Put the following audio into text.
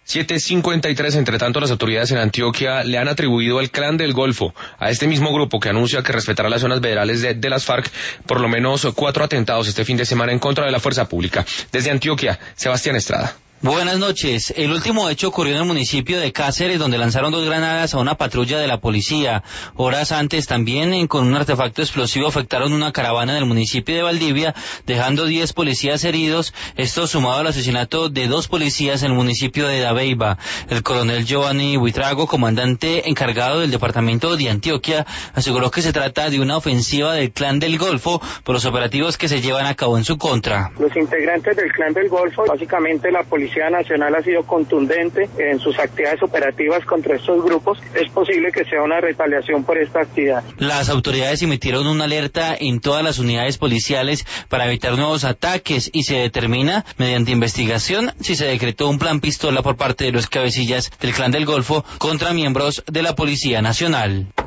7:53, entre tanto, las autoridades en Antioquia le han atribuido al Clan del Golfo, a este mismo grupo que anuncia que respetará las zonas veredales de las FARC, por lo menos 4 atentados este fin de semana en contra de la fuerza pública. Desde Antioquia, Sebastián Estrada. Buenas noches. El último hecho ocurrió en el municipio de Cáceres, donde lanzaron 2 granadas a una patrulla de la policía. Horas antes también, con un artefacto explosivo, afectaron una caravana en el municipio de Valdivia, dejando 10 policías heridos. Esto sumado al asesinato de 2 policías en el municipio de Dabeiba. El coronel Giovanni Buitrago, comandante encargado del departamento de Antioquia, aseguró que se trata de una ofensiva del Clan del Golfo por los operativos que se llevan a cabo en su contra. Los integrantes del Clan del Golfo, básicamente la Policía Nacional ha sido contundente en sus actividades operativas contra estos grupos. Es posible que sea una retaliación por esta actividad. Las autoridades emitieron una alerta en todas las unidades policiales para evitar nuevos ataques y se determina, mediante investigación, si se decretó un plan pistola por parte de los cabecillas del Clan del Golfo contra miembros de la Policía Nacional.